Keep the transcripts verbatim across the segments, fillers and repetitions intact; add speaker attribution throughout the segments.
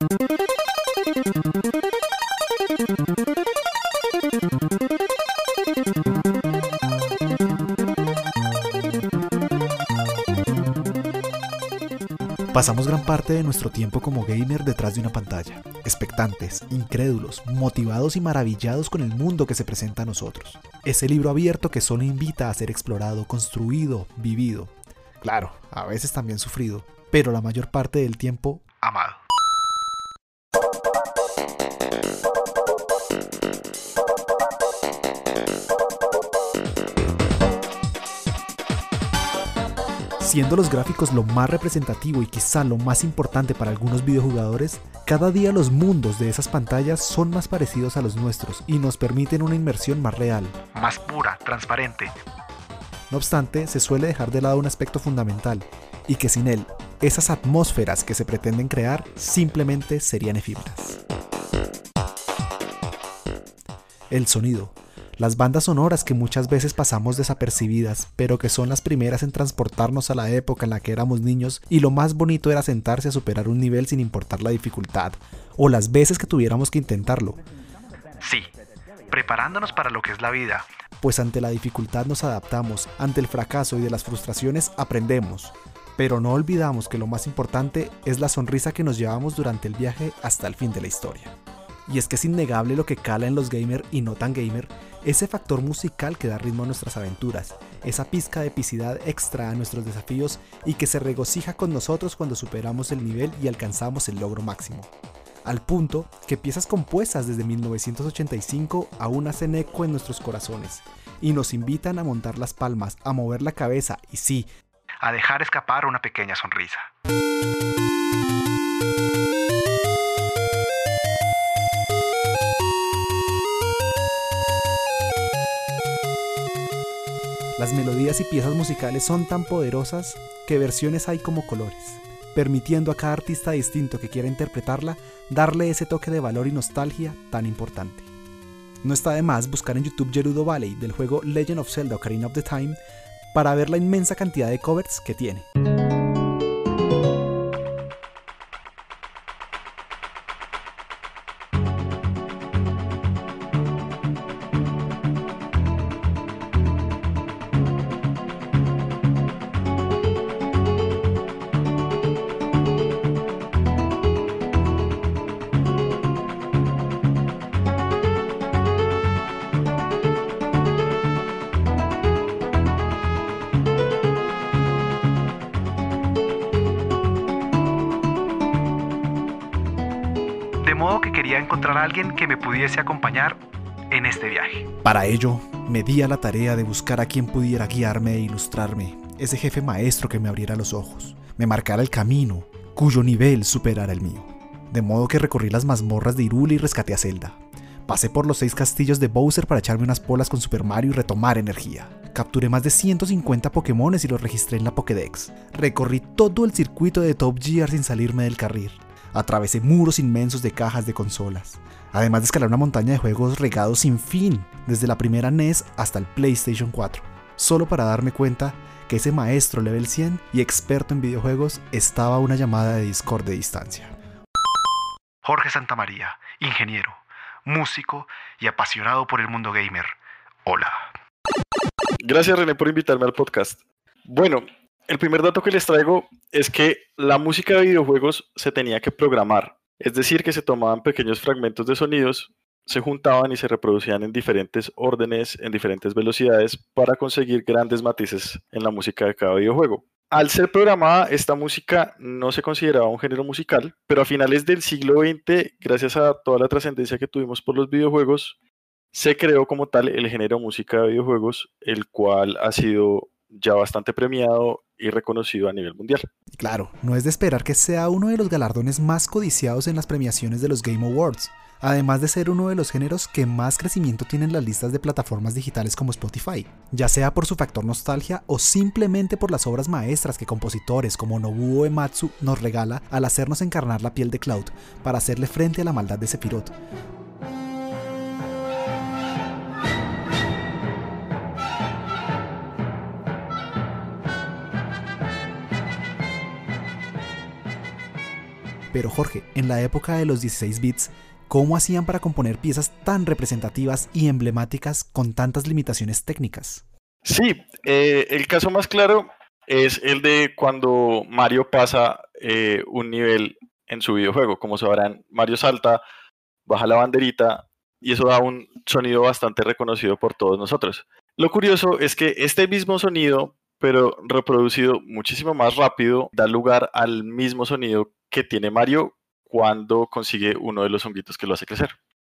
Speaker 1: Pasamos gran parte de nuestro tiempo como gamer detrás de una pantalla, expectantes, incrédulos, motivados y maravillados con el mundo que se presenta a nosotros. Ese libro abierto que solo invita a ser explorado, construido, vivido. Claro, a veces también sufrido, pero la mayor parte del tiempo amado. Siendo los gráficos lo más representativo y quizá lo más importante para algunos videojugadores, cada día los mundos de esas pantallas son más parecidos a los nuestros y nos permiten una inmersión más real, más pura, transparente. No obstante, se suele dejar de lado un aspecto fundamental, y que sin él, esas atmósferas que se pretenden crear simplemente serían efímeras. El sonido. Las bandas sonoras que muchas veces pasamos desapercibidas, pero que son las primeras en transportarnos a la época en la que éramos niños y lo más bonito era sentarse a superar un nivel sin importar la dificultad, o las veces que tuviéramos que intentarlo. Sí, preparándonos para lo que es la vida. Pues ante la dificultad nos adaptamos, ante el fracaso y de las frustraciones aprendemos. Pero no olvidamos que lo más importante es la sonrisa que nos llevamos durante el viaje hasta el fin de la historia. Y es que es innegable lo que cala en los gamer y no tan gamer, ese factor musical que da ritmo a nuestras aventuras, esa pizca de epicidad extra a nuestros desafíos y que se regocija con nosotros cuando superamos el nivel y alcanzamos el logro máximo. Al punto que piezas compuestas desde mil novecientos ochenta y cinco aún hacen eco en nuestros corazones y nos invitan a montar las palmas, a mover la cabeza y sí, a dejar escapar una pequeña sonrisa. Las melodías y piezas musicales son tan poderosas que versiones hay como colores, permitiendo a cada artista distinto que quiera interpretarla darle ese toque de valor y nostalgia tan importante. No está de más buscar en YouTube Gerudo Valley del juego Legend of Zelda Ocarina of the Time para ver la inmensa cantidad de covers que tiene. De modo que quería encontrar a alguien que me pudiese acompañar en este viaje. Para ello, me di a la tarea de buscar a quien pudiera guiarme e ilustrarme, ese jefe maestro que me abriera los ojos, me marcara el camino, cuyo nivel superara el mío. De modo que recorrí las mazmorras de Hyrule y rescaté a Zelda. Pasé por los seis castillos de Bowser para echarme unas polas con Super Mario y retomar energía. Capturé más de ciento cincuenta Pokémones y los registré en la Pokédex. Recorrí todo el circuito de Top Gear sin salirme del carril. Atravesé muros inmensos de cajas de consolas, además de escalar una montaña de juegos regados sin fin, desde la primera N E S hasta el PlayStation cuatro, solo para darme cuenta que ese maestro level cien y experto en videojuegos estaba a una llamada de Discord de distancia. Jorge Santamaría, ingeniero, músico y apasionado por el mundo gamer. Hola.
Speaker 2: Gracias, René, por invitarme al podcast. Bueno, el primer dato que les traigo es que la música de videojuegos se tenía que programar, es decir, que se tomaban pequeños fragmentos de sonidos, se juntaban y se reproducían en diferentes órdenes, en diferentes velocidades, para conseguir grandes matices en la música de cada videojuego. Al ser programada, esta música no se consideraba un género musical, pero a finales del siglo veinte, gracias a toda la trascendencia que tuvimos por los videojuegos, se creó como tal el género música de videojuegos, el cual ha sido ya bastante premiado y reconocido a nivel mundial.
Speaker 1: Claro, no es de esperar que sea uno de los galardones más codiciados en las premiaciones de los Game Awards, además de ser uno de los géneros que más crecimiento tienen las listas de plataformas digitales como Spotify, ya sea por su factor nostalgia o simplemente por las obras maestras que compositores como Nobuo Uematsu nos regala al hacernos encarnar la piel de Cloud para hacerle frente a la maldad de Sephiroth. Pero Jorge, en la época de los dieciséis bits, ¿cómo hacían para componer piezas tan representativas y emblemáticas con tantas limitaciones técnicas?
Speaker 2: Sí, eh, el caso más claro es el de cuando Mario pasa eh, un nivel en su videojuego. Como sabrán, Mario salta, baja la banderita y eso da un sonido bastante reconocido por todos nosotros. Lo curioso es que este mismo sonido, pero reproducido muchísimo más rápido, da lugar al mismo sonido que tiene Mario cuando consigue uno de los honguitos que lo hace crecer.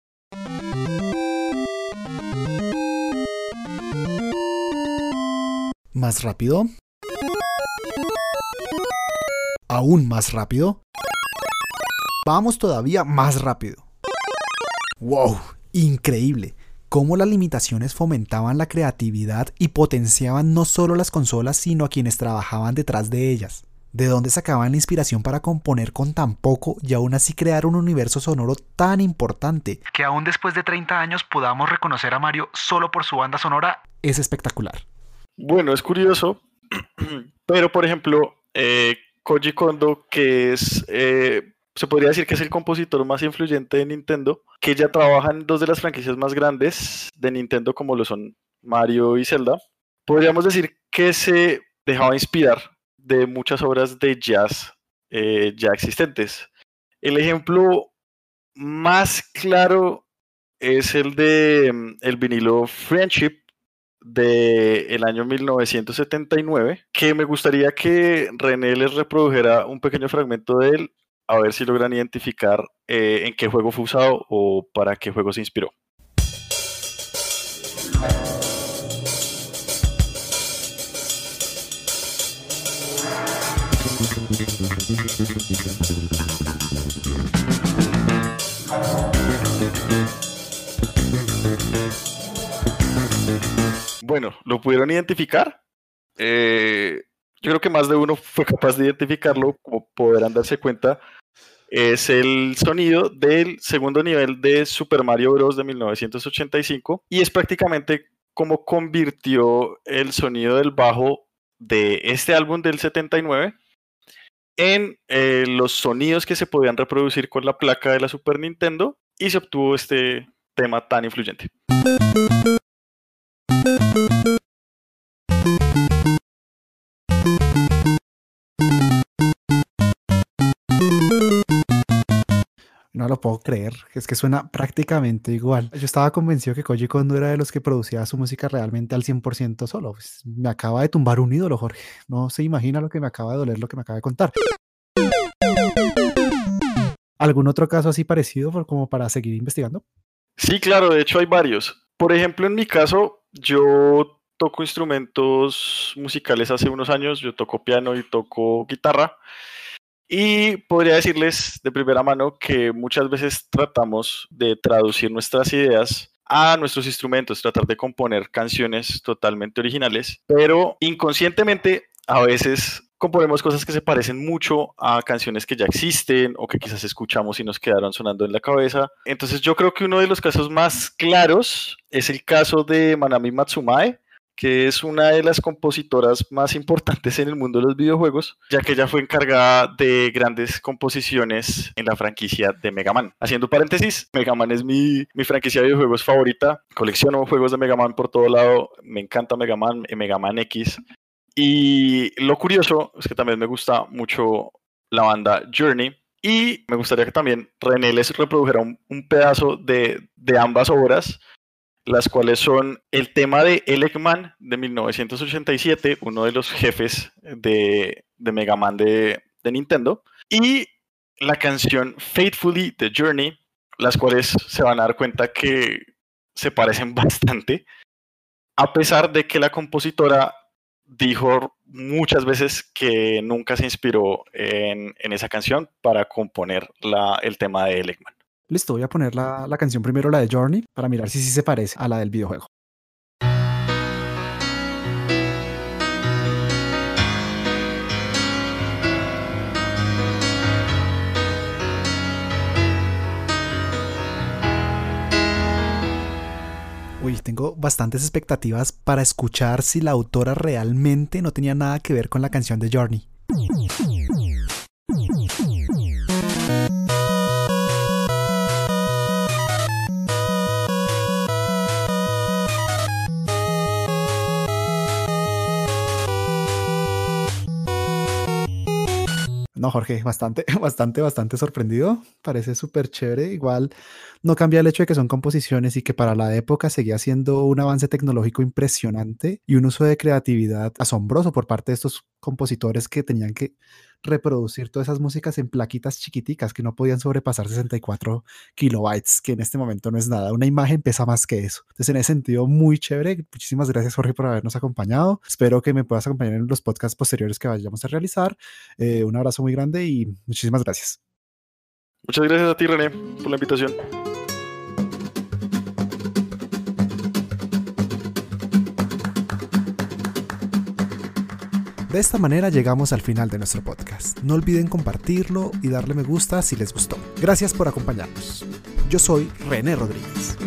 Speaker 1: ¿Más rápido? ¿Aún más rápido? Vamos todavía más rápido. ¡Wow! Increíble. Cómo las limitaciones fomentaban la creatividad y potenciaban no solo las consolas, sino a quienes trabajaban detrás de ellas. ¿De dónde sacaban la inspiración para componer con tan poco y aún así crear un universo sonoro tan importante? Que aún después de treinta años podamos reconocer a Mario solo por su banda sonora es espectacular.
Speaker 2: Bueno, es curioso, pero por ejemplo, eh, Koji Kondo, que es, eh, se podría decir que es el compositor más influyente de Nintendo, que ya trabaja en dos de las franquicias más grandes de Nintendo, como lo son Mario y Zelda, podríamos decir que se dejaba inspirar de muchas obras de jazz eh, ya existentes. El ejemplo más claro es el de um, el vinilo Friendship del año mil novecientos setenta y nueve, que me gustaría que René les reprodujera un pequeño fragmento de él, a ver si logran identificar eh, en qué juego fue usado o para qué juego se inspiró. Bueno, ¿lo pudieron identificar? Eh, yo creo que más de uno fue capaz de identificarlo, como podrán darse cuenta. Es el sonido del segundo nivel de Super Mario Bros. De mil novecientos ochenta y cinco y es prácticamente como convirtió el sonido del bajo de este álbum del setenta y nueve en eh, los sonidos que se podían reproducir con la placa de la Super Nintendo y se obtuvo este tema tan influyente.
Speaker 1: No lo puedo creer, es que suena prácticamente igual. Yo estaba convencido que Koji Kondo era de los que producía su música realmente al cien por ciento solo. Pues me acaba de tumbar un ídolo, Jorge. No se imagina lo que me acaba de doler, lo que me acaba de contar. ¿Algún otro caso así parecido por, como para seguir investigando?
Speaker 2: Sí, claro, de hecho hay varios. Por ejemplo, en mi caso, yo toco instrumentos musicales hace unos años, yo toco piano y toco guitarra. Y podría decirles de primera mano que muchas veces tratamos de traducir nuestras ideas a nuestros instrumentos, tratar de componer canciones totalmente originales, pero inconscientemente a veces componemos cosas que se parecen mucho a canciones que ya existen o que quizás escuchamos y nos quedaron sonando en la cabeza. Entonces yo creo que uno de los casos más claros es el caso de Manami Matsumae, que es una de las compositoras más importantes en el mundo de los videojuegos, ya que ella fue encargada de grandes composiciones en la franquicia de Mega Man. Haciendo paréntesis, Mega Man es mi, mi franquicia de videojuegos favorita, colecciono juegos de Mega Man por todo lado, me encanta Mega Man, Mega Man X, y lo curioso es que también me gusta mucho la banda Journey, y me gustaría que también René les reprodujera un, un pedazo de, de ambas obras, las cuales son el tema de Eggman de mil novecientos ochenta y siete, uno de los jefes de, de Mega Man de, de Nintendo, y la canción Faithfully The Journey, las cuales se van a dar cuenta que se parecen bastante, a pesar de que la compositora dijo muchas veces que nunca se inspiró en, en esa canción para componer la, el tema de Eggman.
Speaker 1: Listo, voy a poner la, la canción primero, la de Journey, para mirar si sí se parece a la del videojuego. Uy, tengo bastantes expectativas para escuchar si la autora realmente no tenía nada que ver con la canción de Journey. No, Jorge, bastante, bastante, bastante sorprendido. Parece súper chévere. Igual no cambia el hecho de que son composiciones y que para la época seguía siendo un avance tecnológico impresionante y un uso de creatividad asombroso por parte de estos compositores que tenían que reproducir todas esas músicas en plaquitas chiquiticas que no podían sobrepasar sesenta y cuatro kilobytes, que en este momento no es nada. Una imagen pesa más que eso. Entonces, en ese sentido, muy chévere. Muchísimas gracias, Jorge, por habernos acompañado. Espero que me puedas acompañar en los podcasts posteriores que vayamos a realizar. Eh, un abrazo muy grande y muchísimas gracias.
Speaker 2: Muchas gracias a ti, René, por la invitación.
Speaker 1: De esta manera llegamos al final de nuestro podcast. No olviden compartirlo y darle me gusta si les gustó. Gracias por acompañarnos. Yo soy René Rodríguez.